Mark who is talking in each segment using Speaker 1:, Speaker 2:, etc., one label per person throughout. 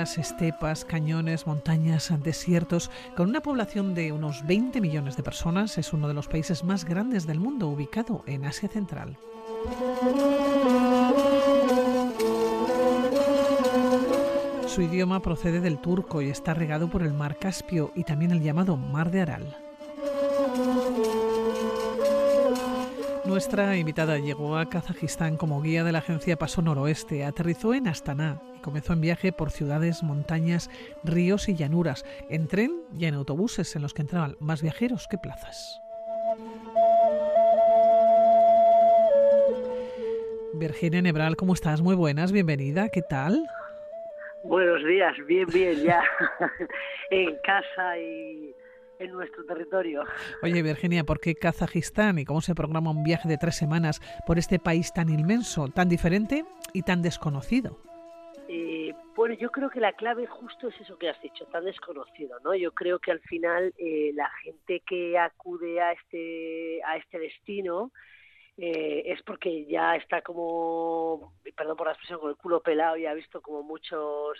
Speaker 1: llanuras, estepas, cañones, montañas, desiertos. Con una población de unos 20 millones de personas, es uno de los países más grandes del mundo, ubicado en Asia Central. Su idioma procede del turco y está regado por el mar Caspio y también el llamado Mar de Aral. Nuestra invitada llegó a Kazajistán como guía de la agencia Paso Noroeste, aterrizó en Astana y comenzó en viaje por ciudades, montañas, ríos y llanuras, en tren y en autobuses en los que entraban más viajeros que plazas. Virginia Nebral, ¿cómo estás? Muy buenas, bienvenida, ¿qué tal?
Speaker 2: Buenos días, bien, ya en casa y en nuestro territorio.
Speaker 1: Oye, Virginia, ¿por qué Kazajistán y cómo se programa un viaje de 3 semanas por este país tan inmenso, tan diferente y tan desconocido?
Speaker 2: Bueno, yo creo que la clave justo es eso que has dicho, tan desconocido, ¿no? Yo creo que al final la gente que acude a este destino es porque ya está como, perdón por la expresión, con el culo pelado y ha visto como muchos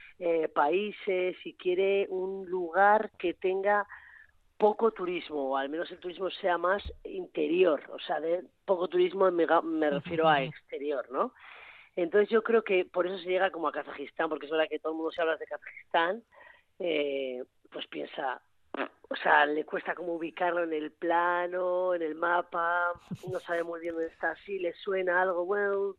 Speaker 2: países y quiere un lugar que tenga poco turismo, o al menos el turismo sea más interior, o sea, de poco turismo me refiero a exterior, ¿no? Entonces yo creo que por eso se llega como a Kazajistán, porque es verdad que todo el mundo se habla de Kazajistán, pues piensa, o sea, le cuesta como ubicarlo en el plano, en el mapa, no sabe muy bien dónde está, sí le suena algo, bueno,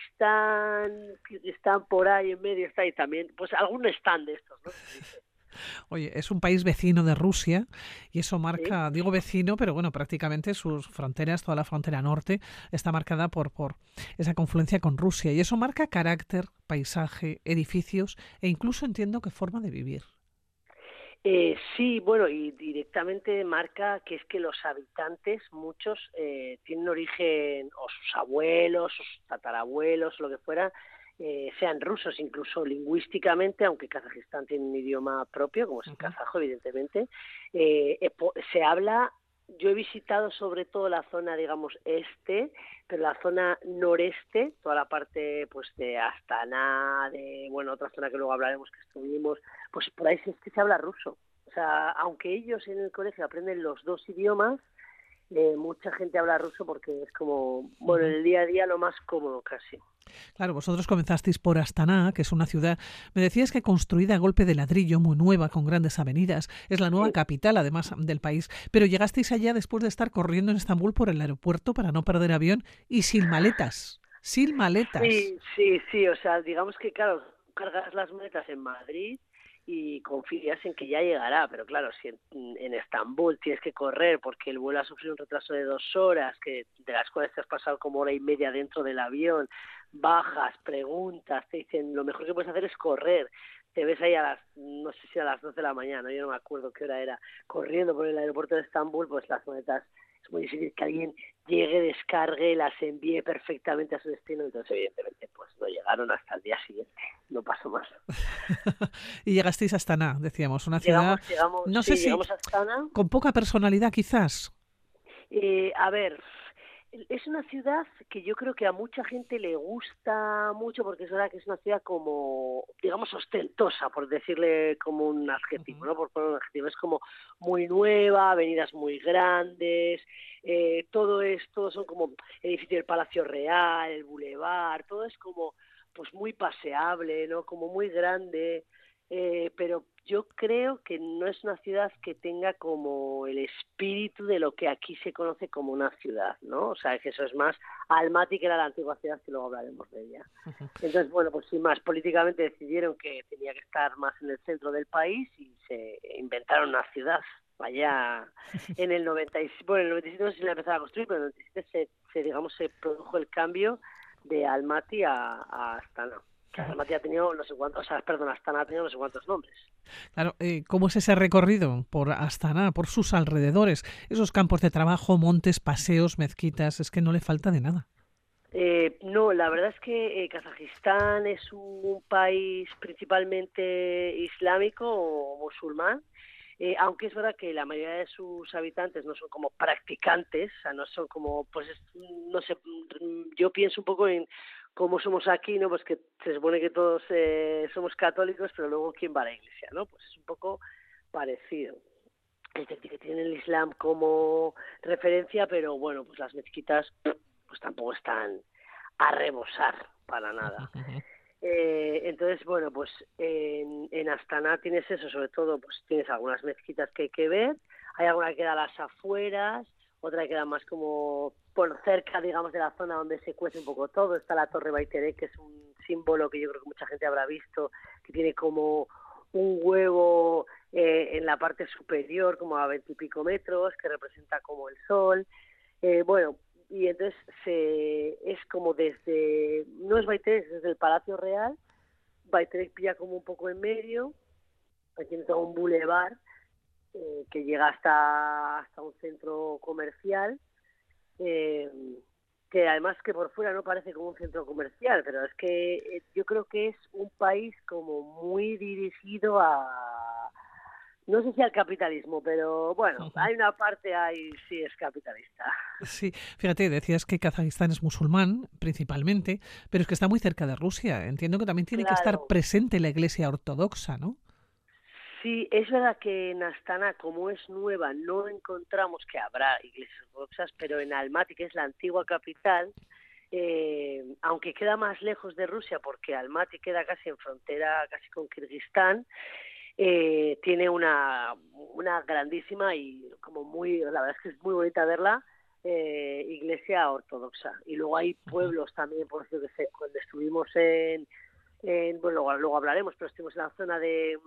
Speaker 2: Kirguistán por ahí en medio está, y también, pues algún stand de estos, ¿no?
Speaker 1: Oye, es un país vecino de Rusia y eso marca,
Speaker 2: ¿Sí?
Speaker 1: digo vecino, pero bueno, prácticamente sus fronteras, toda la frontera norte está marcada por esa confluencia con Rusia y eso marca carácter, paisaje, edificios e incluso entiendo que forma de vivir.
Speaker 2: Sí, bueno, y directamente marca que es que los habitantes, muchos, tienen origen, o sus abuelos, o sus tatarabuelos, o lo que fuera, sean rusos, incluso lingüísticamente, aunque Kazajistán tiene un idioma propio, como es el kazajo, evidentemente, se habla. Yo he visitado sobre todo la zona, digamos, este, pero la zona noreste, toda la parte pues de Astana, de, bueno, otra zona que luego hablaremos que estuvimos, pues por ahí sí es que se habla ruso. O sea, aunque ellos en el colegio aprenden los dos idiomas, mucha gente habla ruso porque es como, bueno, en el día a día lo más cómodo casi.
Speaker 1: Claro, vosotros comenzasteis por Astana, que es una ciudad, me decías que construida a golpe de ladrillo, muy nueva, con grandes avenidas. Es la nueva
Speaker 2: Sí.
Speaker 1: capital, además, del país. Pero llegasteis allá después de estar corriendo en Estambul por el aeropuerto para no perder avión y sin maletas. Sin maletas.
Speaker 2: Sí, o sea, digamos que, claro, cargas las maletas en Madrid y confías en que ya llegará, pero claro, si en Estambul tienes que correr porque el vuelo ha sufrido un retraso de 2 horas, de las cuales te has pasado como hora y media dentro del avión, bajas, preguntas, te dicen, lo mejor que puedes hacer es correr, te ves ahí no sé si a las 12 de la mañana, yo no me acuerdo qué hora era, corriendo por el aeropuerto de Estambul, pues las maletas, es muy difícil que alguien llegue, descargue, las envíe perfectamente a su destino, entonces evidentemente pues no llegaron hasta el día siguiente, no pasó más.
Speaker 1: Y llegasteis a Astana, decíamos, una ciudad, no sé si
Speaker 2: Llegamos a Astana.
Speaker 1: con poca personalidad quizás.
Speaker 2: A ver, es una ciudad que yo creo que a mucha gente le gusta mucho porque es verdad que es una ciudad como, digamos, ostentosa, por decirle como un adjetivo, ¿no? Por poner un adjetivo. Es como muy nueva, avenidas muy grandes, todo son como edificios del Palacio Real, el Boulevard, todo es como pues muy paseable, ¿no? Como muy grande. Pero yo creo que no es una ciudad que tenga como el espíritu de lo que aquí se conoce como una ciudad, ¿no? O sea, que eso es más Almaty, que era la antigua ciudad, que luego hablaremos de ella. Entonces, bueno, pues sin más, políticamente decidieron que tenía que estar más en el centro del país y se inventaron una ciudad. Allá en el 97, bueno, en el 97 no sé si la empezaron a construir, pero en el 97 se produjo el cambio de Almaty a Astana. Almaty ha tenido no sé cuántos, o sea, perdón, Astana ha tenido no sé cuántos nombres.
Speaker 1: Claro, ¿cómo es ese recorrido por Astana, por sus alrededores? Esos campos de trabajo, montes, paseos, mezquitas, es que no le falta de nada.
Speaker 2: No, la verdad es que Kazajistán es un país principalmente islámico o musulmán, aunque es verdad que la mayoría de sus habitantes no son como practicantes, o sea, no son como, pues, no sé, yo pienso un poco en como somos aquí, ¿no? Pues que se supone que todos somos católicos, pero luego ¿quién va a la iglesia, no? Pues es un poco parecido. Es decir, que tienen el Islam como referencia, pero bueno, pues las mezquitas pues tampoco están a rebosar para nada. Entonces, bueno, pues en Astana tienes eso, sobre todo, pues tienes algunas mezquitas que hay que ver, hay alguna que queda a las afueras, otra que queda más como por cerca, digamos, de la zona donde se cuece un poco todo. Está la Torre Baitere, que es un símbolo que yo creo que mucha gente habrá visto, que tiene como un huevo en la parte superior, como a 20 y pico metros, que representa como el sol. Bueno, y entonces es como desde, no es Baitere, es desde el Palacio Real. Baitere pilla como un poco en medio, tiene todo un bulevar que llega hasta un centro comercial, eh, que además que por fuera no parece como un centro comercial, pero es que yo creo que es un país como muy dirigido a, no sé si al capitalismo, pero bueno, hay una parte ahí sí es capitalista.
Speaker 1: Sí, fíjate, decías que Kazajistán es musulmán principalmente, pero es que está muy cerca de Rusia. Entiendo que también tiene que estar
Speaker 2: Claro.
Speaker 1: presente la Iglesia Ortodoxa, ¿no?
Speaker 2: Sí, es verdad que en Astana, como es nueva, no encontramos que habrá iglesias ortodoxas, pero en Almaty, que es la antigua capital, aunque queda más lejos de Rusia, porque Almaty queda casi en frontera, casi con Kirguistán, tiene una grandísima y como muy, la verdad es que es muy bonita verla, iglesia ortodoxa. Y luego hay pueblos también, por ejemplo, que sé, cuando estuvimos bueno, luego hablaremos, pero estuvimos en la zona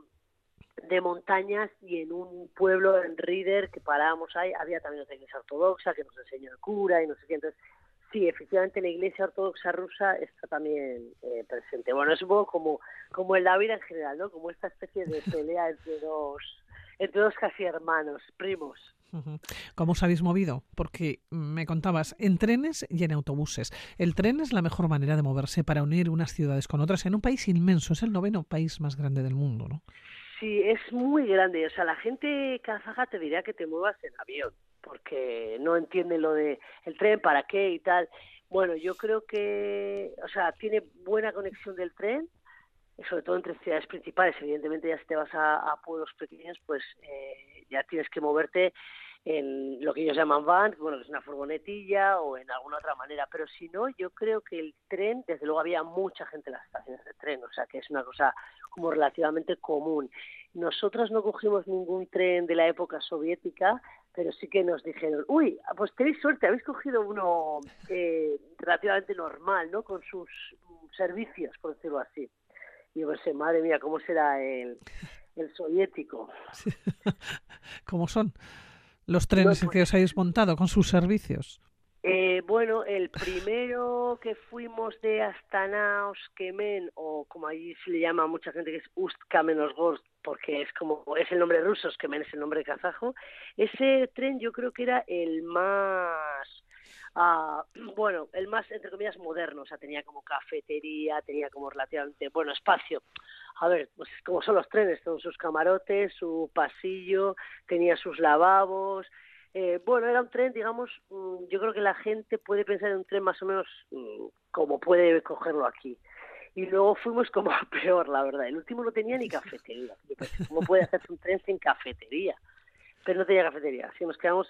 Speaker 2: de montañas y en un pueblo en Rieder que parábamos ahí, había también otra iglesia ortodoxa que nos enseñó el cura y no sé qué. Entonces, sí, efectivamente la iglesia ortodoxa rusa está también presente. Bueno, es un poco como en la vida en general, ¿no? Como esta especie de pelea entre dos casi hermanos, primos.
Speaker 1: ¿Cómo os habéis movido? Porque me contabas en trenes y en autobuses. El tren es la mejor manera de moverse para unir unas ciudades con otras en un país inmenso. Es el 9º país más grande del mundo, ¿no?
Speaker 2: Sí, es muy grande. O sea, la gente kazaja te diría que te muevas en avión, porque no entiende lo de el tren, para qué y tal. Bueno, yo creo que, o sea, tiene buena conexión del tren, sobre todo entre ciudades principales. Evidentemente, ya si te vas a pueblos pequeños, pues ya tienes que moverte en lo que ellos llaman van, bueno, que es una furgonetilla o en alguna otra manera. Pero si no, yo creo que el tren, desde luego había mucha gente en las estaciones de tren, o sea, que es una cosa como relativamente común. Nosotros no cogimos ningún tren de la época soviética, pero sí que nos dijeron, uy, pues tenéis suerte, habéis cogido uno relativamente normal, ¿no? Con sus servicios, por decirlo así. Y yo pensé, madre mía, ¿cómo será el soviético?
Speaker 1: Sí. ¿Cómo son los
Speaker 2: No,
Speaker 1: trenes
Speaker 2: pues
Speaker 1: que os habéis montado con sus servicios?
Speaker 2: bueno, el primero que fuimos de Astana a Oskemen, o como allí se le llama a mucha gente, que es Ust-Kamenogorsk, porque es el nombre ruso, Oskemen es el nombre kazajo. Ese tren yo creo que era el más, bueno, el más, entre comillas, moderno. O sea, tenía como cafetería, tenía como relativamente, bueno, espacio. A ver, pues como son los trenes, con sus camarotes, su pasillo, tenía sus lavabos. Bueno, era un tren, digamos, yo creo que la gente puede pensar en un tren más o menos como puede cogerlo aquí. Y luego fuimos como a peor, la verdad. El último no tenía ni cafetería. Yo pensé, ¿cómo puede hacerse un tren sin cafetería? Pero no tenía cafetería. Así nos quedamos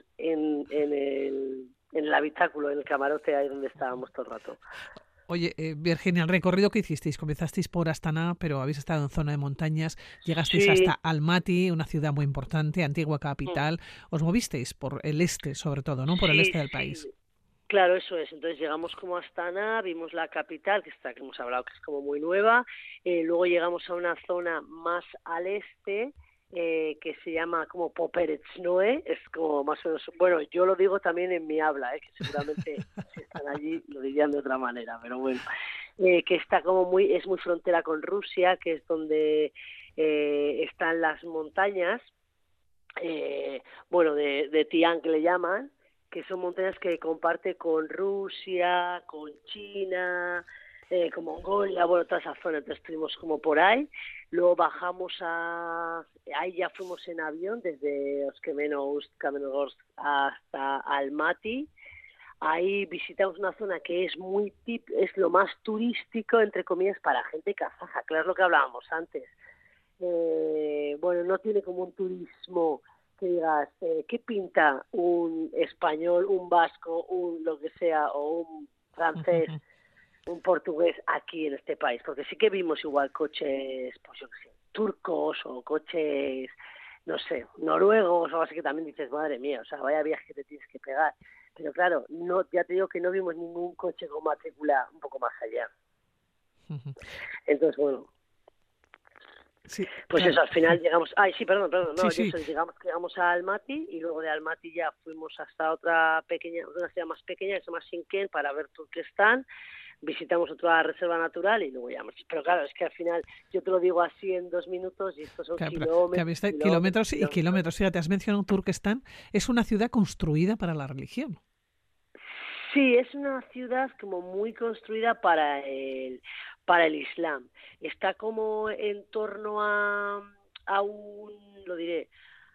Speaker 2: en el habitáculo, en el camarote, ahí donde estábamos todo el rato.
Speaker 1: Oye, Virginia, el recorrido que hicisteis, comenzasteis por Astana, pero habéis estado en zona de montañas, llegasteis hasta
Speaker 2: Sí.
Speaker 1: Almaty, una ciudad muy importante, antigua capital, os movisteis por el este, sobre todo, ¿no? Por el
Speaker 2: Sí,
Speaker 1: este del país.
Speaker 2: sí. Claro, eso es. Entonces llegamos como a Astana, vimos la capital, que hemos hablado que es como muy nueva. Luego llegamos a una zona más al este, que se llama como Poperetsnoe. Es como más o menos, bueno, yo lo digo también en mi habla, que seguramente si están allí lo dirían de otra manera, pero bueno. Que está como es muy frontera con Rusia, que es donde están las montañas, bueno, de Tian, que le llaman, que son montañas que comparte con Rusia, con China, con Mongolia, bueno, toda esa zona. Entonces estuvimos como por ahí. Luego bajamos ahí ya fuimos en avión desde Ust-Kamenogorsk hasta Almaty. Ahí visitamos una zona que es es lo más turístico, entre comillas, para gente kazaja, claro, es lo que hablábamos antes. Bueno, no tiene como un turismo que digas, ¿qué pinta un español, un vasco, un lo que sea, o un francés, un portugués aquí en este país? Porque sí que vimos igual coches, pues yo qué sé, turcos o coches, no sé, noruegos o algo así, que también dices, madre mía, o sea, vaya viaje que te tienes que pegar. Pero claro, no, ya te digo que no vimos ningún coche con matrícula un poco más allá. Entonces, bueno,
Speaker 1: Sí,
Speaker 2: pues
Speaker 1: claro.
Speaker 2: eso, al final llegamos... Ay, sí, perdón,
Speaker 1: Sí,
Speaker 2: no,
Speaker 1: sí.
Speaker 2: eso, llegamos a Almaty y luego de Almaty ya fuimos hasta una ciudad más pequeña que se llama Sinken para ver Turquestán, visitamos otra reserva natural y luego ya... Pero claro, es que al final yo te lo digo así en 2 minutos y estos son
Speaker 1: Claro, pero que
Speaker 2: kilómetros,
Speaker 1: habéis de
Speaker 2: kilómetros,
Speaker 1: kilómetros y
Speaker 2: kilómetros.
Speaker 1: kilómetros. Fíjate, has mencionado Turquestán, es una ciudad construida para la religión.
Speaker 2: Sí, es una ciudad como muy construida para el Islam. Está como en torno a un, lo diré,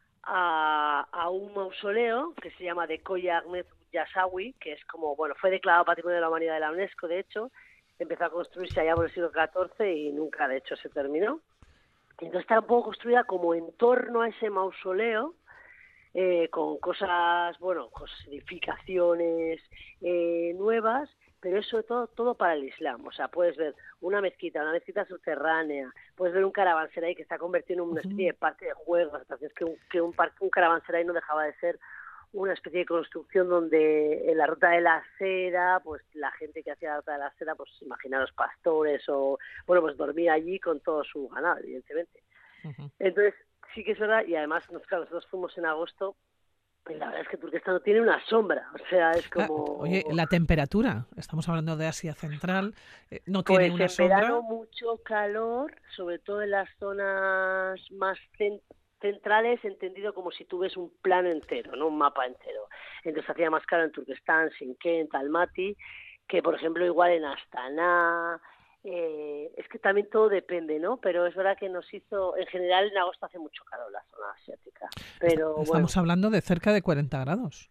Speaker 2: a un mausoleo que se llama de Koya Ahmed Yasawi, que es como, bueno, fue declarado Patrimonio de la Humanidad de la UNESCO, de hecho, empezó a construirse allá por el siglo XIV y nunca, de hecho, se terminó. Entonces está un poco construida como en torno a ese mausoleo, con cosas, bueno, edificaciones nuevas, pero es sobre todo para el Islam. O sea, puedes ver una mezquita subterránea, puedes ver un caravanserai que está convertido en una especie de parque de juegos. Entonces, un caravanserai no dejaba de ser una especie de construcción donde en la ruta de la seda, pues la gente que hacía la ruta de la seda, pues imaginaros pastores o, bueno, pues dormía allí con todo su ganado, evidentemente. Entonces, sí que es verdad, y además claro, nosotros fuimos en agosto, y la verdad es que Turquestán no tiene una sombra, o sea, es
Speaker 1: Oye,
Speaker 2: como...
Speaker 1: la temperatura, estamos hablando de Asia Central, no tiene
Speaker 2: Pues
Speaker 1: una
Speaker 2: en verano
Speaker 1: sombra.
Speaker 2: mucho calor, sobre todo en las zonas más centrales, entendido como si tú ves un plano entero, no un mapa entero. Entonces hacía más calor en Turquestán, Sinkent, Almaty, que por ejemplo igual en Astana. Es que también todo depende, ¿no? Pero es verdad que nos hizo, en general en agosto hace mucho calor en la zona asiática. Pero bueno,
Speaker 1: Estamos hablando de cerca de 40 grados.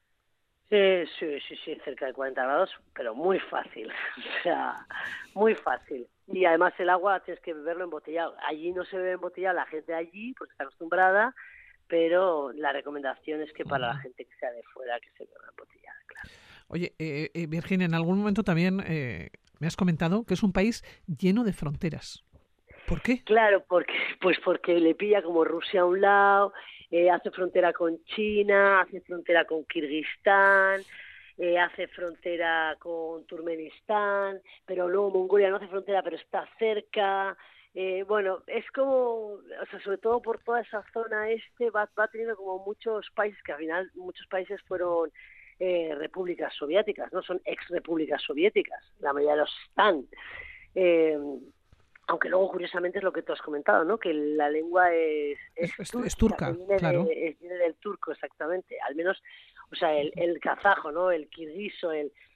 Speaker 2: sí, cerca de 40 grados, pero muy fácil, o sea, muy fácil. Y además el agua tienes que beberlo embotellado. Allí no se bebe embotellado la gente allí, porque está acostumbrada, pero la recomendación es que para la gente que sea de fuera, que se beba embotellada, claro.
Speaker 1: Oye, Virginia, en algún momento también me has comentado que es un país lleno de fronteras. ¿Por qué?
Speaker 2: Claro, porque le pilla como Rusia a un lado, hace frontera con China, hace frontera con Kirguistán, hace frontera con Turkmenistán, pero luego Mongolia no hace frontera, pero está cerca. Bueno, es como, o sea, sobre todo por toda esa zona va teniendo como muchos países, que al final muchos países fueron repúblicas soviéticas, ¿no? Son ex-repúblicas soviéticas, la mayoría de los están. Eh, Aunque luego curiosamente es lo que tú has comentado, ¿no? Que la lengua es
Speaker 1: Es
Speaker 2: túrquica, que
Speaker 1: turca, claro.
Speaker 2: viene del turco exactamente, al menos, o sea, el kazajo, ¿no? El kirguiso,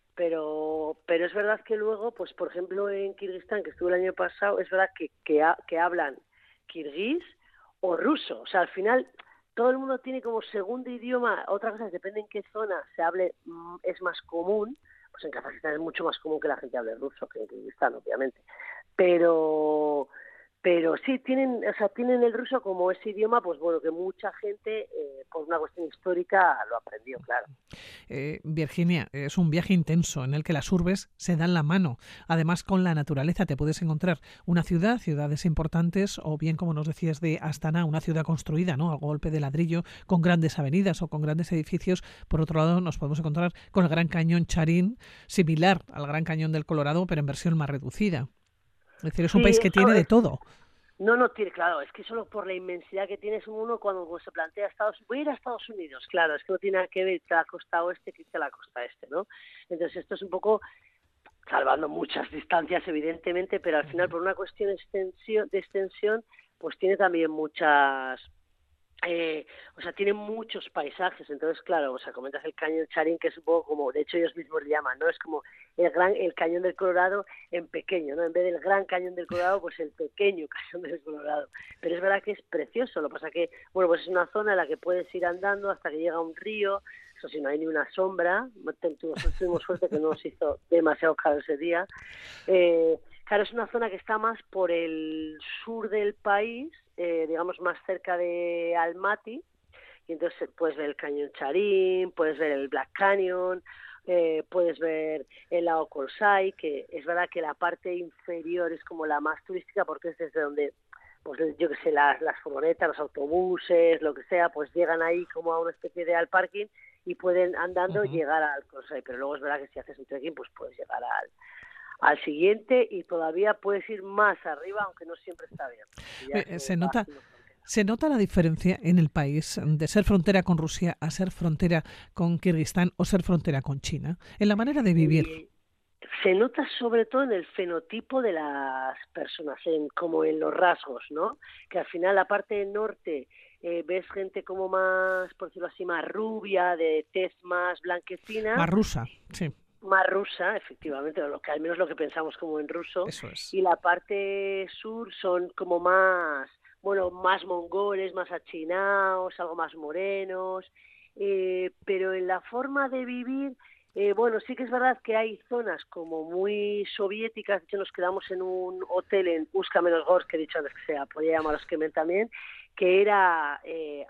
Speaker 2: pero es verdad que luego, pues por ejemplo en Kirguistán, que estuve el año pasado, es verdad que hablan kirguís o ruso, o sea, al final todo el mundo tiene como segundo idioma. Otra cosa es, depende en qué zona se hable, es más común. Pues en Kazajistán es mucho más común que la gente hable ruso que en Kirguistán, obviamente, pero sí tienen, o sea, tienen el ruso como ese idioma, pues bueno, que mucha gente por una cuestión histórica lo aprendió, claro.
Speaker 1: Virginia, es un viaje intenso en el que las urbes se dan la mano. Además, con la naturaleza te puedes encontrar una ciudad, ciudades importantes, o bien, como nos decías, de Astana, una ciudad construida, ¿no? A golpe de ladrillo, con grandes avenidas o con grandes edificios. Por otro lado, nos podemos encontrar con el Gran Cañón Charín, similar al Gran Cañón del Colorado, pero en versión más reducida. Es decir, es un
Speaker 2: Sí,
Speaker 1: país que
Speaker 2: eso
Speaker 1: tiene de
Speaker 2: es.
Speaker 1: todo.
Speaker 2: No tiene, claro, es que solo por la inmensidad que tienes uno cuando se plantea voy a ir a Estados Unidos, claro, es que no tiene nada que ver irte a la costa oeste que irte a la costa este, ¿no? Entonces esto es un poco, salvando muchas distancias evidentemente, pero al final por una cuestión de extensión, pues tiene también o sea, tiene muchos paisajes. Entonces, claro, o sea, comentas el cañón Charín, que es un poco como, de hecho ellos mismos le llaman, ¿no? Es como el cañón del Colorado en pequeño, ¿no? En vez del gran cañón del Colorado, pues el pequeño cañón del Colorado. Pero es verdad que es precioso. Lo que pasa que, bueno, pues es una zona en la que puedes ir andando hasta que llega un río. eso sí, no hay ni una sombra. Tuvimos suerte que no nos hizo demasiado calor ese día. Claro, es una zona que está más por el sur del país, digamos más cerca de Almaty, y entonces puedes ver el Cañón Charín, puedes ver el Black Canyon, puedes ver el lago Corsay, que es verdad que la parte inferior es como la más turística porque es desde donde, pues yo que sé, las furgonetas, los autobuses, lo que sea, pues llegan ahí como a una especie de al parking y pueden andando llegar al Corsay, pero luego es verdad que si haces un trekking pues puedes llegar al siguiente y todavía puedes ir más arriba, aunque no siempre está bien.
Speaker 1: Se nota la diferencia en el país de ser frontera con Rusia a ser frontera con Kirguistán o ser frontera con China, en la manera de vivir.
Speaker 2: Se nota sobre todo en el fenotipo de las personas, como en los rasgos, ¿no? Que al final la parte del norte ves gente como más, por decirlo así, más rubia, de tez más blanquecina.
Speaker 1: Más rusa, sí.
Speaker 2: Más rusa, efectivamente, o al menos lo que pensamos como en ruso.
Speaker 1: Eso es.
Speaker 2: Y la parte sur son como más, bueno, más mongoles, más achinados, algo más morenos, pero en la forma de vivir, bueno, sí que es verdad que hay zonas como muy soviéticas. De hecho, nos quedamos en un hotel en Uska-Menosgorsk, que he dicho antes que se podía llamar Oskemen también, que era,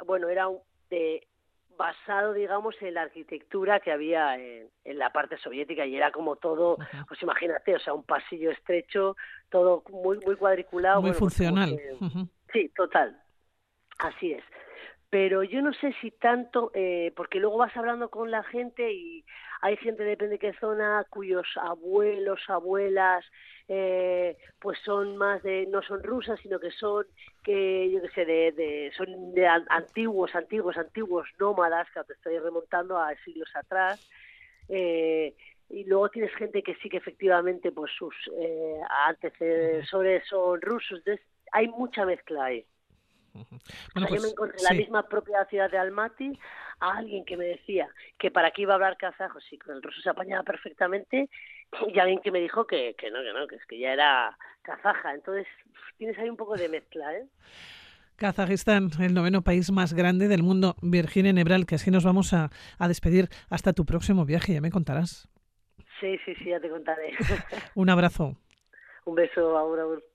Speaker 2: basado, digamos, en la arquitectura que había en la parte soviética, y era como todo, pues imagínate, o sea, un pasillo estrecho, todo muy cuadriculado.
Speaker 1: Muy funcional.
Speaker 2: Pues sí, total, así es. Pero yo no sé si tanto, porque luego vas hablando con la gente y hay gente, depende de qué zona, cuyos abuelos, abuelas, pues son más no son rusas, sino que son, yo qué sé, son de antiguos nómadas, que te estoy remontando a siglos atrás. Y luego tienes gente que sí que efectivamente pues sus antecesores son rusos. Entonces hay mucha mezcla ahí. Bueno, yo me encontré en la misma propia ciudad de Almaty a alguien que me decía que para qué iba a hablar kazajo, sí, con el ruso se apañaba perfectamente, y alguien que me dijo que no, que es que ya era kazaja. Entonces tienes ahí un poco de mezcla, ¿eh?
Speaker 1: Kazajistán, el 9º país más grande del mundo. Virginia Nebral, que así nos vamos a despedir hasta tu próximo viaje, ya me contarás.
Speaker 2: Sí, ya te contaré.
Speaker 1: Un abrazo.
Speaker 2: Un beso, Aura.